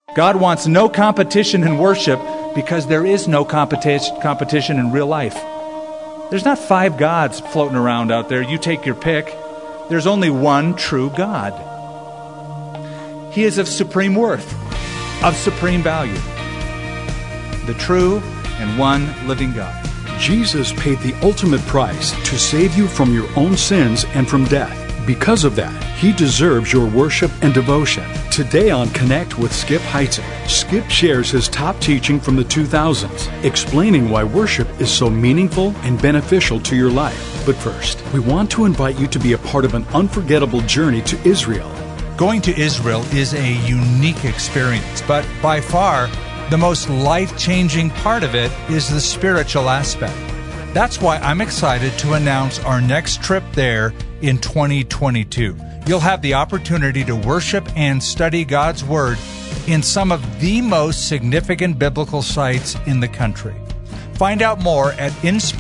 God wants no competition in worship because there is no competition in real life. There's not 5 gods floating around out there. You take your pick. There's only one true God. He is of supreme worth, of supreme value. The true and one living God. Jesus paid the ultimate price to save you from your own sins and from death. Because of that, He deserves your worship and devotion. Today on Connect with Skip Heitzig, Skip shares his top teaching from the 2000s, explaining why worship is so meaningful and beneficial to your life. But first, we want to invite you to be a part of an unforgettable journey to Israel. Going to Israel is a unique experience, but by far, the most life-changing part of it is the spiritual aspect. That's why I'm excited to announce our next trip there in 2022. You'll have the opportunity to worship and study God's Word in some of the most significant biblical sites in the country. Find out more at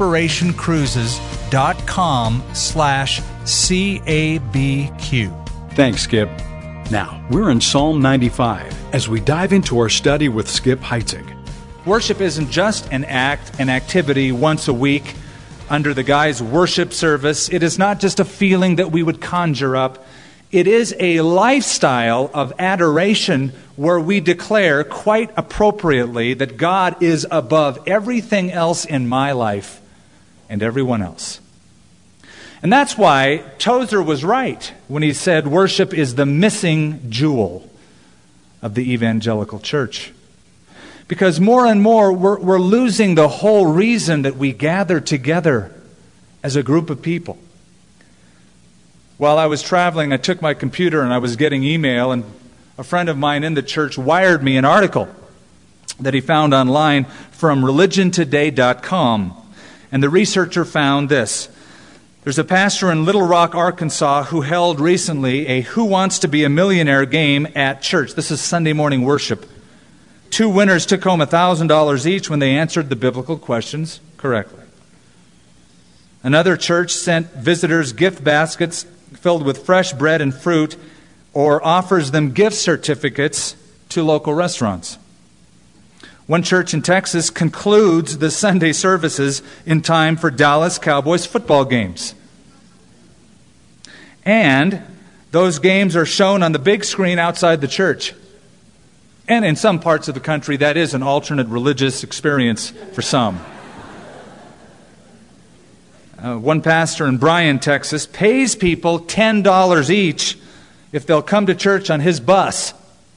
inspirationcruises.com/CABQ. Thanks, Skip. Now, we're in Psalm 95 as we dive into our study with Skip Heitzig. Worship isn't just an activity once a week under the guise worship service. It is not just a feeling that we would conjure up. It is a lifestyle of adoration where we declare quite appropriately that God is above everything else in my life and everyone else. And that's why Tozer was right when he said worship is the missing jewel of the evangelical church. Because more and more, we're losing the whole reason that we gather together as a group of people. While I was traveling, I took my computer and I was getting email, and a friend of mine in the church wired me an article that he found online from religiontoday.com. And the researcher found this. There's a pastor in Little Rock, Arkansas, who held recently a Who Wants to Be a Millionaire game at church. This is Sunday morning worship. 2 winners took home $1,000 each when they answered the biblical questions correctly. Another church sent visitors gift baskets filled with fresh bread and fruit, or offers them gift certificates to local restaurants. One church in Texas concludes the Sunday services in time for Dallas Cowboys football games. And those games are shown on the big screen outside the church. And in some parts of the country, that is an alternate religious experience for some. One pastor in Bryan, Texas, pays people $10 each if they'll come to church on his bus.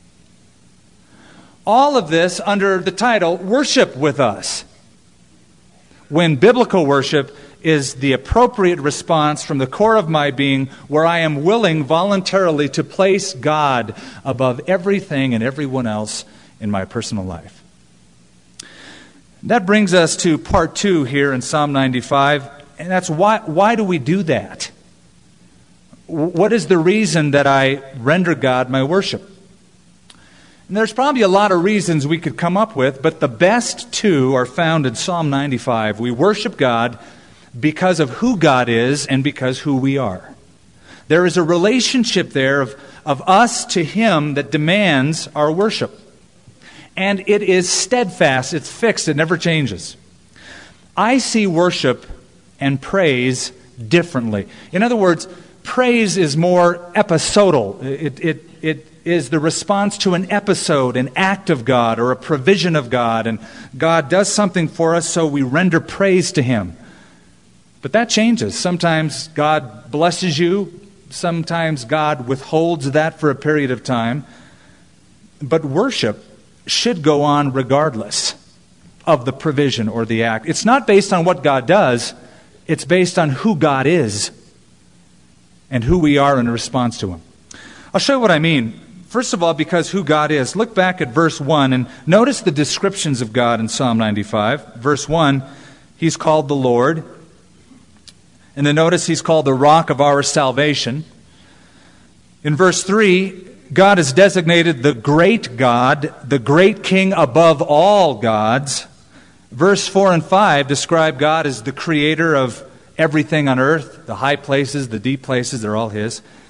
All of this under the title, Worship with Us. When biblical worship is the appropriate response from the core of my being, where I am willing voluntarily to place God above everything and everyone else in my personal life. That brings us to part 2 here in Psalm 95, and that's why do we do that? What is the reason that I render God my worship? And there's probably a lot of reasons we could come up with, but the best 2 are found in Psalm 95. We worship God because of who God is and because who we are. There is a relationship there of us to Him that demands our worship. And it is steadfast, it's fixed, it never changes. I see worship and praise differently. In other words, praise is more episodal. It is the response to an episode, an act of God, or a provision of God. And God does something for us, so we render praise to Him. But that changes. Sometimes God blesses you. Sometimes God withholds that for a period of time. But worship should go on regardless of the provision or the act. It's not based on what God does. It's based on who God is and who we are in response to Him. I'll show you what I mean. First of all, because who God is. Look back at verse 1 and notice the descriptions of God in Psalm 95. Verse 1, He's called the Lord. And then notice He's called the rock of our salvation. In verse 3, God is designated the great God, the great King above all gods. Verse 4 and 5 describe God as the creator of everything on earth, the high places, the deep places, they're all His.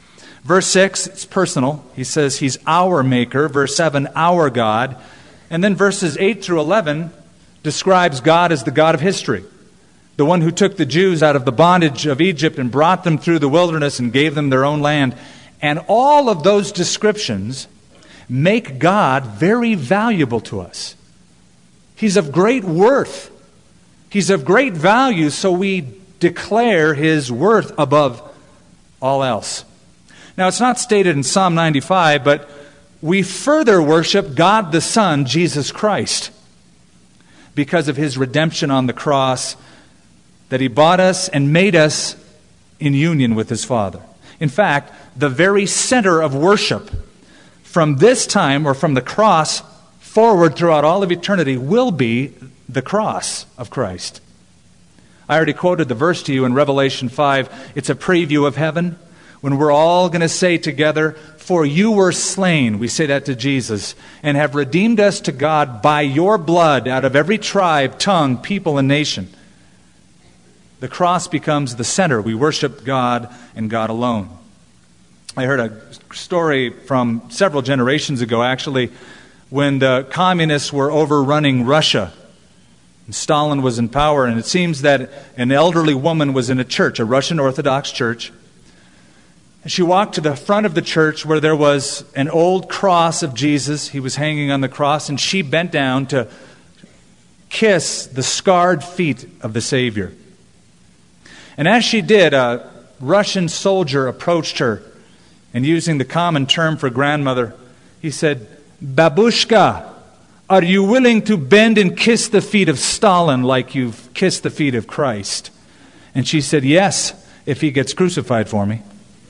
Verse 6, it's personal. He says He's our Maker. Verse 7, our God. And then verses 8 through 11 describes God as the God of history, the one who took the Jews out of the bondage of Egypt and brought them through the wilderness and gave them their own land. And all of those descriptions make God very valuable to us. He's of great worth. He's of great value, so we declare His worth above all else. Now, it's not stated in Psalm 95, but we further worship God the Son, Jesus Christ, because of His redemption on the cross, that He bought us and made us in union with His Father. In fact, the very center of worship from this time, or from the cross forward throughout all of eternity, will be the cross of Christ. I already quoted the verse to you in Revelation 5. It's a preview of heaven, when we're all going to say together, "For you were slain," we say that to Jesus, "and have redeemed us to God by your blood out of every tribe, tongue, people, and nation." The cross becomes the center. We worship God and God alone. I heard a story from several generations ago, actually, when the communists were overrunning Russia. And Stalin was in power, and it seems that an elderly woman was in a church, a Russian Orthodox church. And she walked to the front of the church where there was an old cross of Jesus. He was hanging on the cross, and she bent down to kiss the scarred feet of the Savior. And as she did, a Russian soldier approached her, and using the common term for grandmother, he said, "Babushka, are you willing to bend and kiss the feet of Stalin like you've kissed the feet of Christ?" And she said, "Yes, if he gets crucified for me."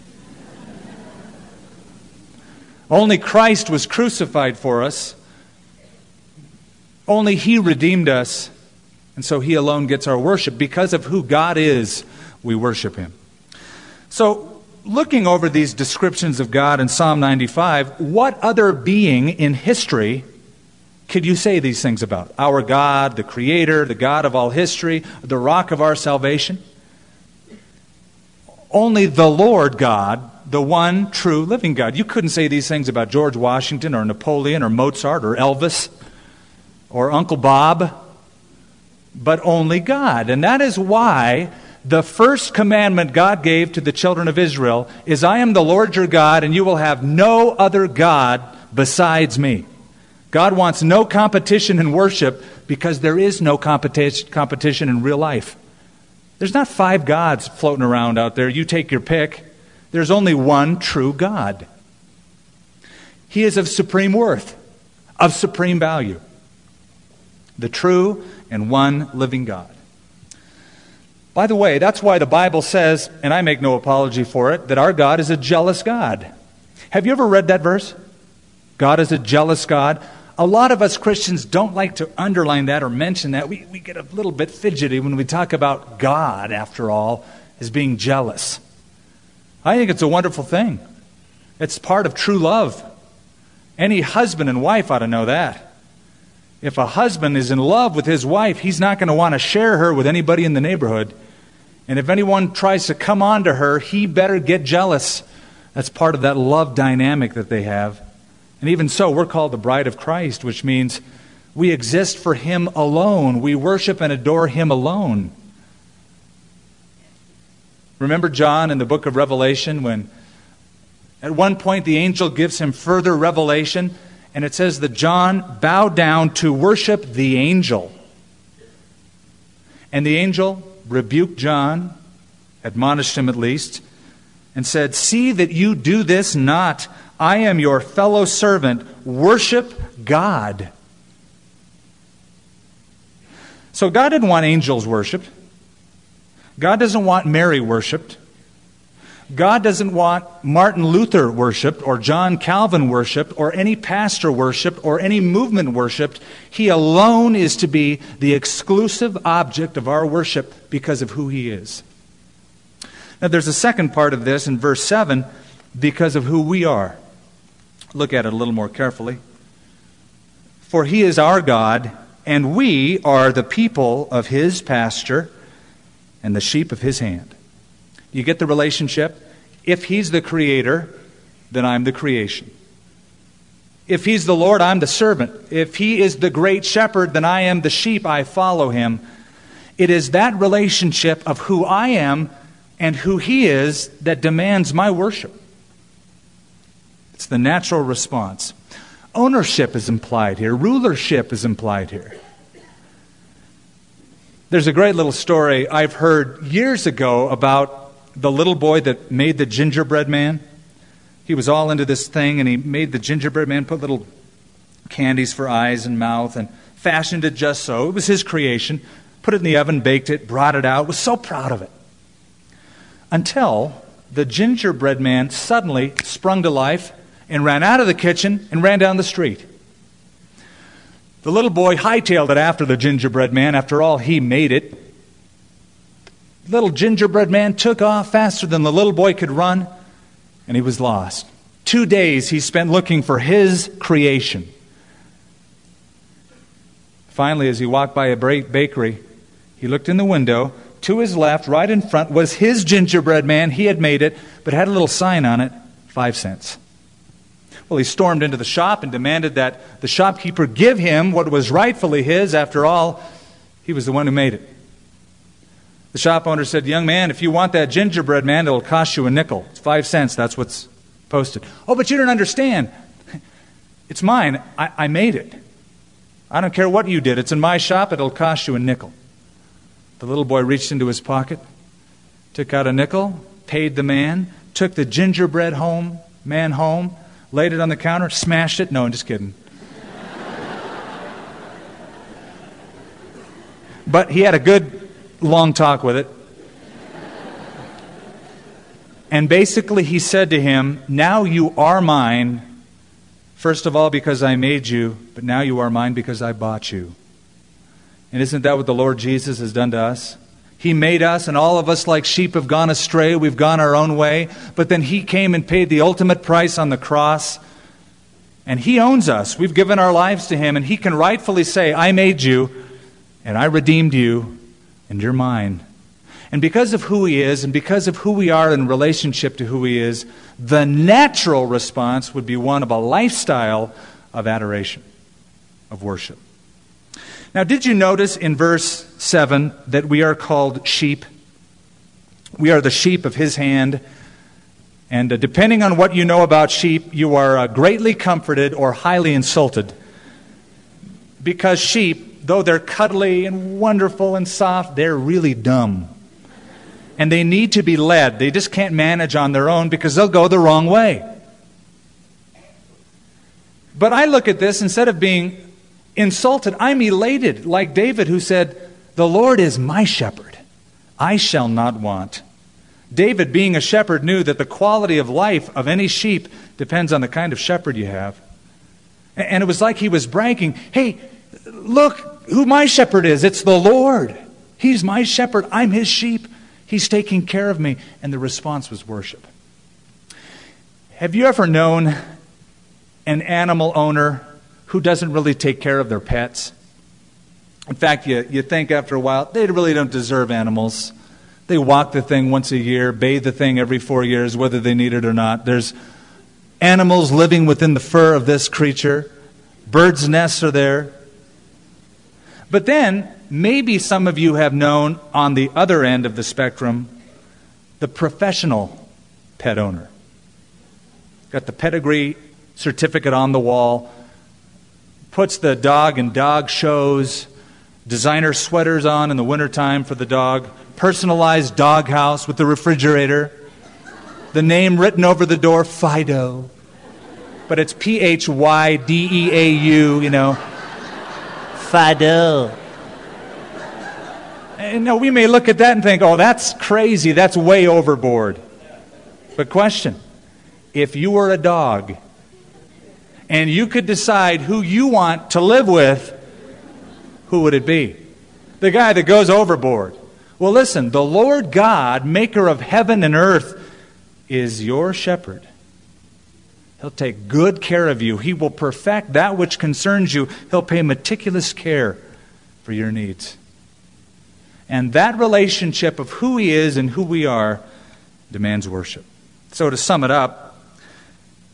Only Christ was crucified for us. Only He redeemed us. And so He alone gets our worship. Because of who God is, we worship Him. So, looking over these descriptions of God in Psalm 95, what other being in history could you say these things about? Our God, the Creator, the God of all history, the rock of our salvation? Only the Lord God, the one true living God. You couldn't say these things about George Washington or Napoleon or Mozart or Elvis or Uncle Bob, but only God. And that is why the first commandment God gave to the children of Israel is, "I am the Lord your God, and you will have no other God besides me." God wants no competition in worship because there is no competition in real life. There's not 5 gods floating around out there. You take your pick. There's only one true God. He is of supreme worth, of supreme value. The true and one living God. By the way, that's why the Bible says, and I make no apology for it, that our God is a jealous God. Have you ever read that verse? God is a jealous God. A lot of us Christians don't like to underline that or mention that. We get a little bit fidgety when we talk about God, after all, as being jealous. I think it's a wonderful thing. It's part of true love. Any husband and wife ought to know that. If a husband is in love with his wife, he's not going to want to share her with anybody in the neighborhood. And if anyone tries to come on to her, he better get jealous. That's part of that love dynamic that they have. And even so, we're called the bride of Christ, which means we exist for Him alone. We worship and adore Him alone. Remember John in the book of Revelation when at one point the angel gives him further revelation, and it says that John bowed down to worship the angel. And the angel rebuked John, admonished him at least, and said, "See that you do this not. I am your fellow servant. Worship God." So God didn't want angels worshipped. God doesn't want Mary worshipped. God doesn't want Martin Luther worshipped or John Calvin worshipped or any pastor worshipped or any movement worshipped. He alone is to be the exclusive object of our worship because of who He is. Now there's a second part of this in verse 7, because of who we are. Look at it a little more carefully. "For He is our God, and we are the people of His pasture and the sheep of His hand." You get the relationship? If He's the Creator, then I'm the creation. If He's the Lord, I'm the servant. If He is the great shepherd, then I am the sheep. I follow Him. It is that relationship of who I am and who He is that demands my worship. It's the natural response. Ownership is implied here. Rulership is implied here. There's a great little story I've heard years ago about the little boy that made the gingerbread man. He was all into this thing, and he made the gingerbread man, put little candies for eyes and mouth, and fashioned it just so. It was his creation. Put it in the oven, baked it, brought it out, was so proud of it. Until the gingerbread man suddenly sprung to life and ran out of the kitchen and ran down the street. The little boy hightailed it after the gingerbread man. After all, he made it. Little gingerbread man took off faster than the little boy could run, and he was lost. 2 days he spent looking for his creation. Finally, as he walked by a bakery, he looked in the window. To his left, right in front, was his gingerbread man. He had made it, but had a little sign on it, 5 cents. Well, he stormed into the shop and demanded that the shopkeeper give him what was rightfully his. After all, he was the one who made it. The shop owner said, "Young man, if you want that gingerbread man, it'll cost you a nickel. It's 5 cents. That's what's posted." "Oh, but you don't understand. It's mine. I made it. I don't care what you did. It's in my shop. It'll cost you a nickel." The little boy reached into his pocket, took out a nickel, paid the man, took the gingerbread man home, laid it on the counter, smashed it. No, I'm just kidding. But he had a good long talk with it. And basically he said to him, "Now you are mine, first of all because I made you, but now you are mine because I bought you." And isn't that what the Lord Jesus has done to us? He made us, and all of us like sheep have gone astray. We've gone our own way. But then He came and paid the ultimate price on the cross. And He owns us. We've given our lives to Him. And He can rightfully say, "I made you, and I redeemed you, and you're mine." And because of who He is, and because of who we are in relationship to who He is, the natural response would be one of a lifestyle of adoration, of worship. Now, did you notice in verse 7 that we are called sheep? We are the sheep of His hand. And depending on what you know about sheep, you are greatly comforted or highly insulted. Because sheep, though they're cuddly and wonderful and soft, they're really dumb. And they need to be led. They just can't manage on their own because they'll go the wrong way. But I look at this, instead of being insulted, I'm elated, like David, who said, "The Lord is my shepherd. I shall not want." David, being a shepherd, knew that the quality of life of any sheep depends on the kind of shepherd you have. And it was like he was bragging, "Hey, look who my shepherd is. It's the Lord. He's my shepherd. I'm His sheep. He's taking care of me." And the response was worship. Have you ever known an animal owner who doesn't really take care of their pets? In fact, you think after a while, they really don't deserve animals. They walk the thing once a year, bathe the thing every 4 years, whether they need it or not. There's animals living within the fur of this creature. Birds' nests are there. But then, maybe some of you have known on the other end of the spectrum, the professional pet owner. Got the pedigree certificate on the wall, puts the dog in dog shows, designer sweaters on in the wintertime for the dog, personalized dog house with the refrigerator, the name written over the door, Fido. But it's Phydeau, Fido. And now we may look at that and think, "Oh, that's crazy, that's way overboard." But question, if you were a dog and you could decide who you want to live with, who would it be? The guy that goes overboard. Well, listen, the Lord God, maker of heaven and earth, is your shepherd. He'll take good care of you. He will perfect that which concerns you. He'll pay meticulous care for your needs. And that relationship of who He is and who we are demands worship. So to sum it up,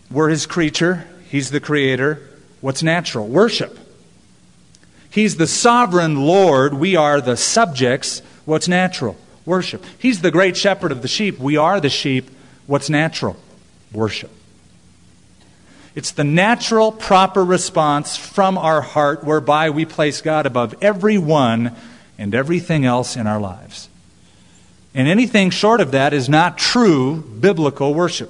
We're His creature. He's the creator. What's natural? Worship. He's the sovereign Lord. We are the subjects. What's natural? Worship. He's the great shepherd of the sheep. We are the sheep. What's natural? Worship. It's the natural, proper response from our heart whereby we place God above everyone and everything else in our lives. And anything short of that is not true biblical worship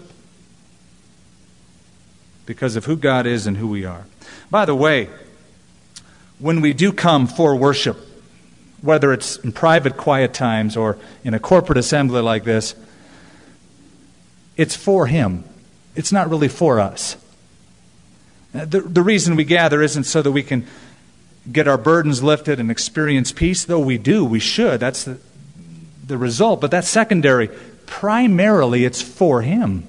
because of who God is and who we are. By the way, when we do come for worship, whether it's in private, quiet times or in a corporate assembly like this, it's for Him. It's not really for us. The reason we gather isn't so that we can get our burdens lifted and experience peace, though we do, we should. That's the result, but that's secondary. Primarily, it's for Him.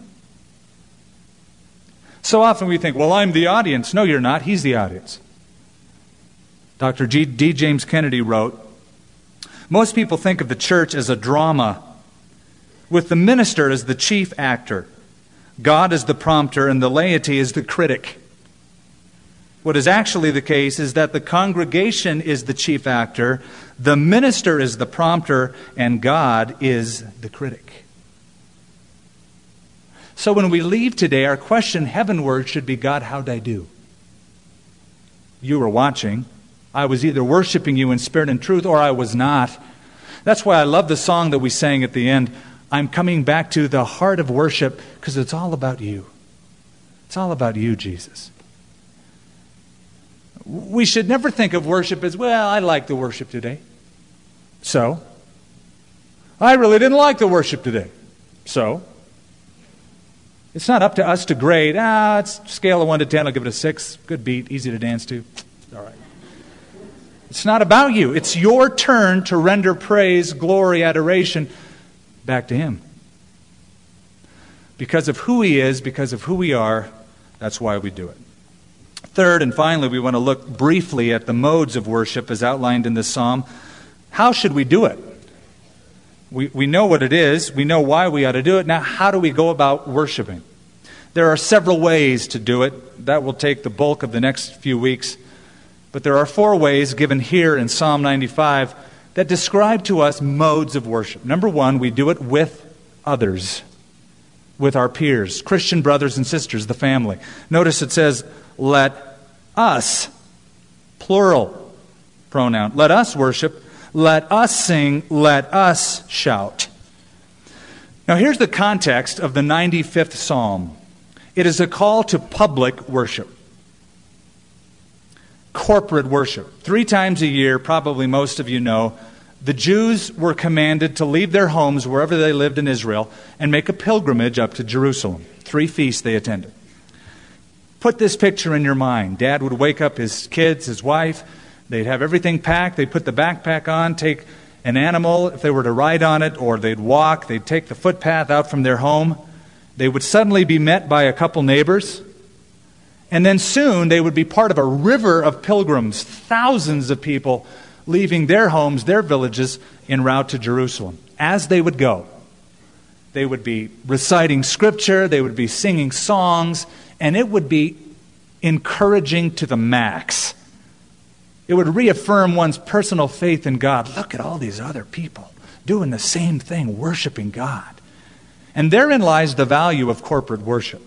So often we think, well, I'm the audience. No, you're not. He's the audience. Dr. D. James Kennedy wrote, most people think of the church as a drama, with the minister as the chief actor, God as the prompter, and the laity as the critic. What is actually the case is that the congregation is the chief actor, the minister is the prompter, and God is the critic. So when we leave today, our question heavenward should be, God, how'd I do? You were watching. I was either worshiping you in spirit and truth, or I was not. That's why I love the song that we sang at the end. I'm coming back to the heart of worship because it's all about you. It's all about you, Jesus. We should never think of worship as, well, I like the worship today. So? I really didn't like the worship today. So? It's not up to us to grade. It's scale of 1 to 10, I'll give it a 6. Good beat, easy to dance to. All right. It's not about you. It's your turn to render praise, glory, adoration back to Him. Because of who He is, because of who we are, that's why we do it. Third, and finally, we want to look briefly at the modes of worship as outlined in this psalm. How should we do it? We know what it is. We know why we ought to do it. Now, how do we go about worshiping? There are several ways to do it. That will take the bulk of the next few weeks. But there are 4 ways given here in Psalm 95 that describe to us modes of worship. Number 1, we do it with others, with our peers, Christian brothers and sisters, the family. Notice it says, let us, plural pronoun, let us worship, let us sing, let us shout. Now here's the context of the 95th Psalm. It is a call to public worship. Corporate worship. 3 times a year, probably most of you know, the Jews were commanded to leave their homes wherever they lived in Israel and make a pilgrimage up to Jerusalem. 3 feasts they attended. Put this picture in your mind. Dad would wake up his kids, his wife. They'd have everything packed. They'd put the backpack on, take an animal if they were to ride on it, or they'd walk. They'd take the footpath out from their home. They would suddenly be met by a couple neighbors. And then soon they would be part of a river of pilgrims, thousands of people leaving their homes, their villages, en route to Jerusalem. As they would go, they would be reciting scripture, they would be singing songs, and it would be encouraging to the max. It would reaffirm one's personal faith in God. Look at all these other people doing the same thing, worshiping God. And therein lies the value of corporate worship.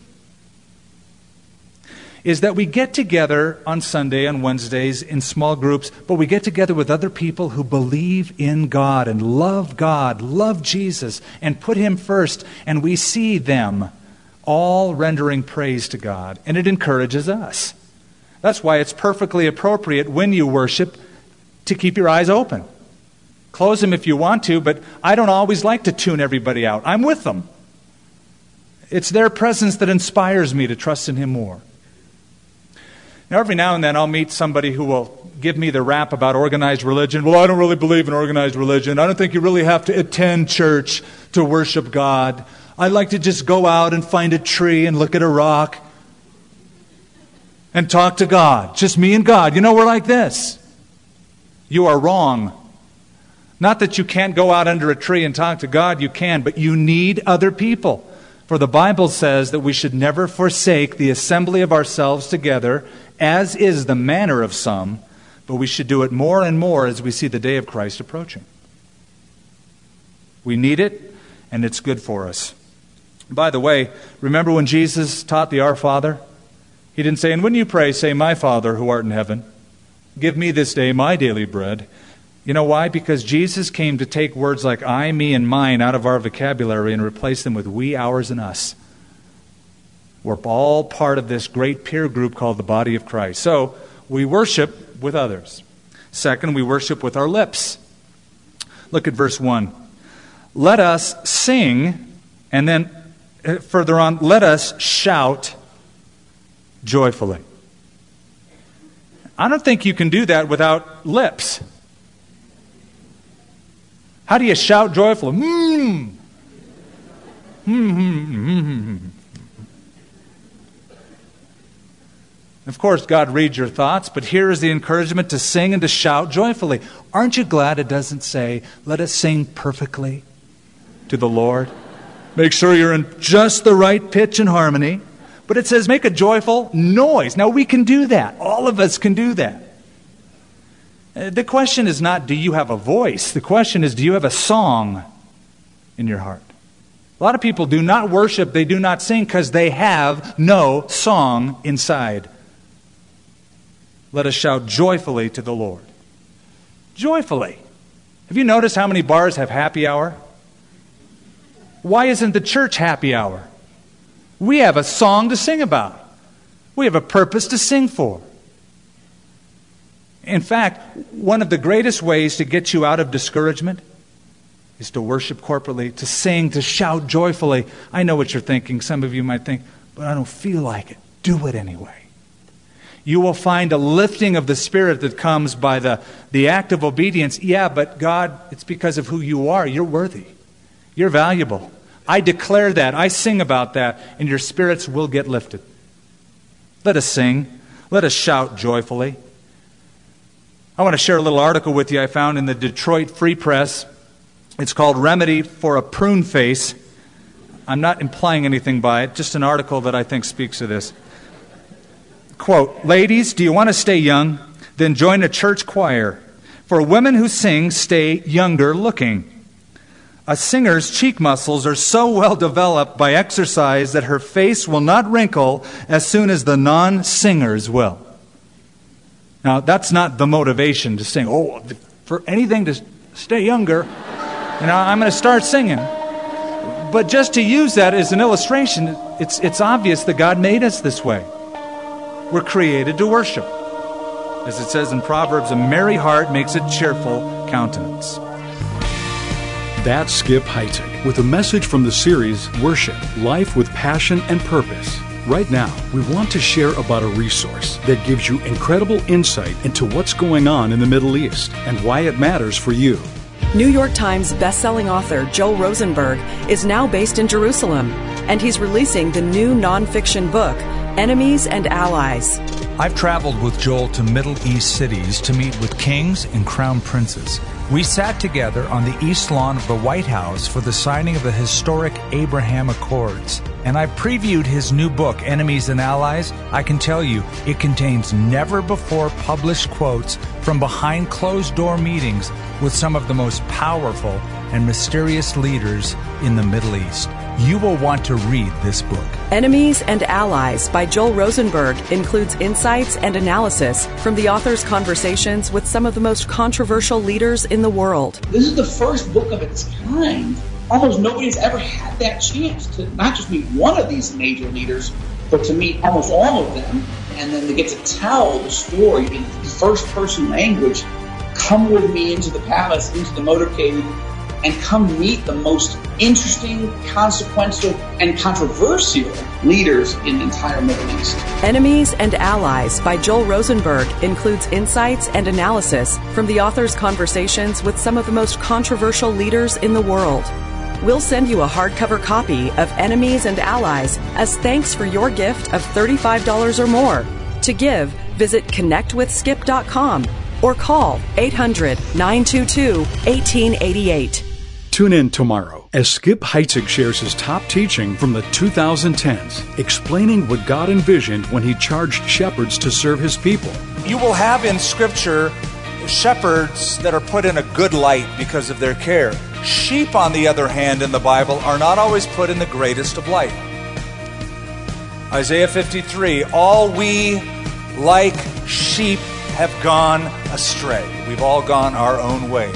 Is that we get together on Sunday and Wednesdays in small groups, but we get together with other people who believe in God, love Jesus, and put Him first, and we see them all rendering praise to God, and it encourages us. That's why it's perfectly appropriate when you worship to keep your eyes open. Close them if you want to, but I don't always like to tune everybody out. I'm with them. It's their presence that inspires me to trust in Him more. Now, every now and then I'll meet somebody who will give me the rap about organized religion. Well, I don't really believe in organized religion. I don't think you really have to attend church to worship God. I like to just go out and find a tree and look at a rock and talk to God. Just me and God. You know, we're like this. You are wrong. Not that you can't go out under a tree and talk to God. You can, but you need other people. For the Bible says that we should never forsake the assembly of ourselves together, as is the manner of some, but we should do it more and more as we see the day of Christ approaching. We need it, and it's good for us. By the way, remember when Jesus taught the Our Father? He didn't say, and when you pray, say, my Father who art in heaven, give me this day my daily bread. You know why? Because Jesus came to take words like I, me, and mine out of our vocabulary and replace them with we, ours, and us. We're all part of this great peer group called the body of Christ. So, we worship with others. Second, we worship with our lips. Look at verse 1. Let us sing, and then further on, let us shout joyfully. I don't think you can do that without lips. How do you shout joyfully? Of course, God reads your thoughts, but here is the encouragement to sing and to shout joyfully. Aren't you glad it doesn't say, let us sing perfectly to the Lord? Make sure you're in just the right pitch and harmony. But it says, make a joyful noise. Now, we can do that. All of us can do that. The question is not, do you have a voice? The question is, do you have a song in your heart? A lot of people do not worship, they do not sing because they have no song inside. Let us shout joyfully to the Lord. Joyfully. Have you noticed how many bars have happy hour? Why isn't the church happy hour? We have a song to sing about. We have a purpose to sing for. In fact, one of the greatest ways to get you out of discouragement is to worship corporately, to sing, to shout joyfully. I know what you're thinking. Some of you might think, but I don't feel like it. Do it anyway. You will find a lifting of the Spirit that comes by the act of obedience. Yeah, but God, it's because of who you are. You're worthy. You're valuable. I declare that. I sing about that, and your spirits will get lifted. Let us sing. Let us shout joyfully. I want to share a little article with you I found in the Detroit Free Press. It's called Remedy for a Prune Face. I'm not implying anything by it, just an article that I think speaks to this. Quote, ladies, do you want to stay young? Then join a church choir. For women who sing, stay younger looking. A singer's cheek muscles are so well developed by exercise that her face will not wrinkle as soon as the non-singers will. Now, that's not the motivation to sing. Oh, for anything to stay younger, I'm going to start singing. But just to use that as an illustration, it's obvious that God made us this way. We're created to worship. As it says in Proverbs, a merry heart makes a cheerful countenance. That's Skip Heitzig with a message from the series Worship, Life with Passion and Purpose. Right now, we want to share about a resource that gives you incredible insight into what's going on in the Middle East and why it matters for you. New York Times bestselling author Joel Rosenberg is now based in Jerusalem, and he's releasing the new nonfiction book, Enemies and Allies. I've traveled with Joel to Middle East cities to meet with kings and crown princes. We sat together on the east lawn of the White House for the signing of the historic Abraham Accords. And I previewed his new book, Enemies and Allies. I can tell you, it contains never-before-published quotes from behind closed-door meetings with some of the most powerful and mysterious leaders in the Middle East. You will want to read this book. Enemies and Allies by Joel Rosenberg includes insights and analysis from the author's conversations with some of the most controversial leaders in the world. This is the first book of its kind. Almost nobody's ever had that chance to not just meet one of these major leaders, but to meet almost all of them, and then to get to tell the story in first-person language. Come with me into the palace, into the motorcade, and come meet the most interesting, consequential, and controversial leaders in the entire Middle East. Enemies and Allies by Joel Rosenberg includes insights and analysis from the author's conversations with some of the most controversial leaders in the world. We'll send you a hardcover copy of Enemies and Allies as thanks for your gift of $35 or more. To give, visit connectwithskip.com or call 800-922-1888. Tune in tomorrow as Skip Heitzig shares his top teaching from the 2010s, explaining what God envisioned when he charged shepherds to serve his people. You will have in Scripture shepherds that are put in a good light because of their care. Sheep, on the other hand, in the Bible are not always put in the greatest of light. Isaiah 53, all we like sheep have gone astray. We've all gone our own way.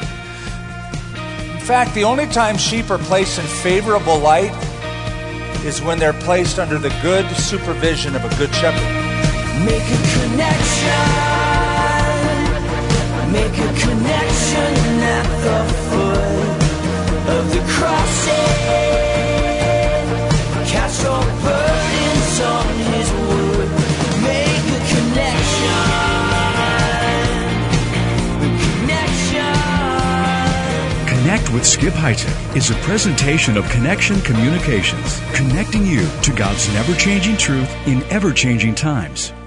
In fact, the only time sheep are placed in favorable light is when they're placed under the good supervision of a good shepherd. Make a connection. Make a connection at the foot of the crossing. Cast your burdens on his wood. Make a connection. Connect with Skip Heitzig is a presentation of Connection Communications, connecting you to God's never-changing truth in ever-changing times.